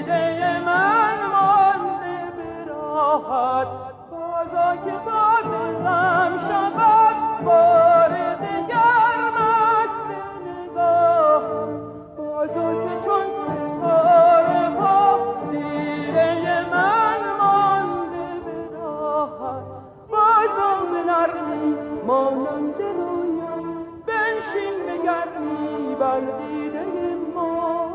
دیده من مانده به راحت بازا که باز غم شود بار دیگر مست نگاه بازا که چون ستاره ها دیده من مانده به راحت بازا به نرمی مانند رویم بنشین بگردی بر دیده ما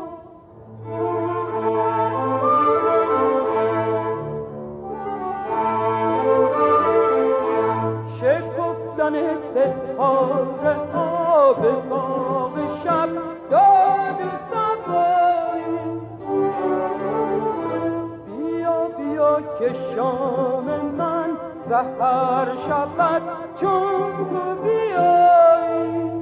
شکفتن ستاره ها به باغ شب داد صبایی بیا بیا که شام من سحر شود چون تو بیایی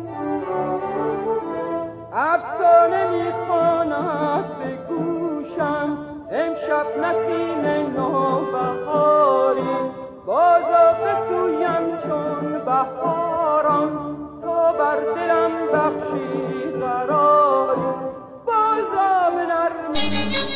افسانه میخواند به گوشم امشب نسیم نوبهاری بازا بسویم چون بهاران تا بر دلم بخشی قراری بازا به نرمی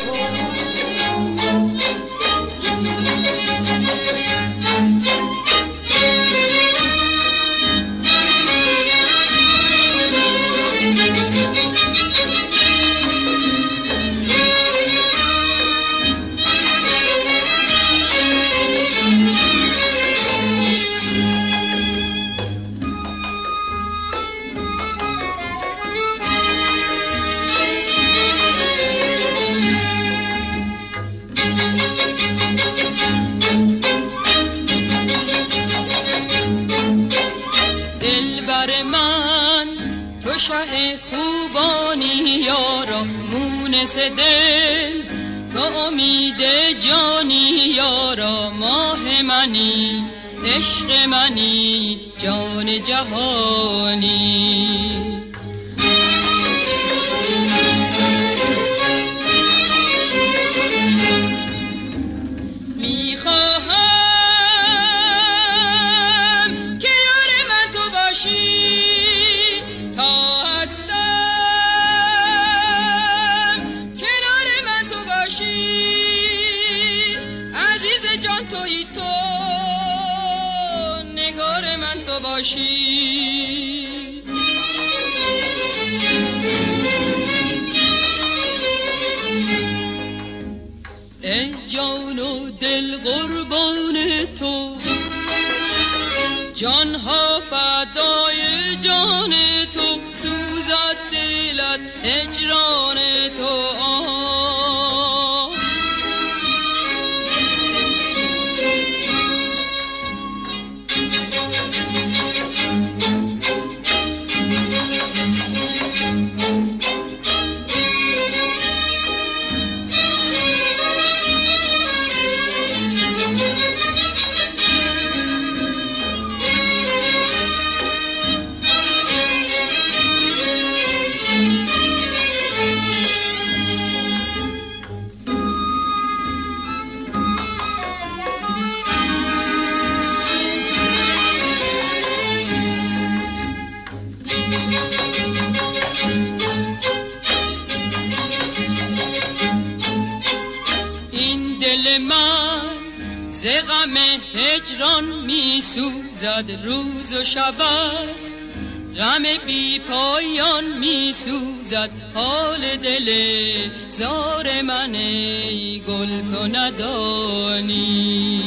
شه خوبانی یارا مونس دل تو امید جانی یارا ماه منی عشق منی جان جهانی ای جان و دل قربان تو جان ها فدای جان تو سوزد دل از هجران تو ز غم هجران می سوزد روز و شب است غم بی پایان می سوزد حال دل زار من ای گل تو ندانی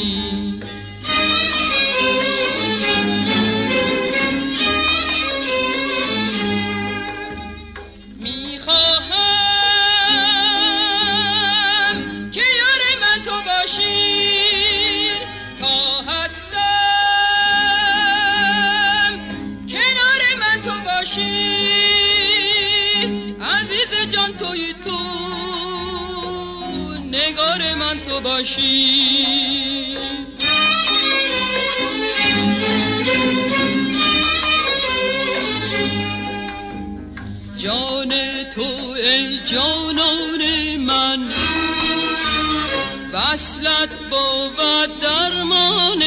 عزیز جان توی تو نگار من تو باشی جان تو ای جانان من وصلت بود درمان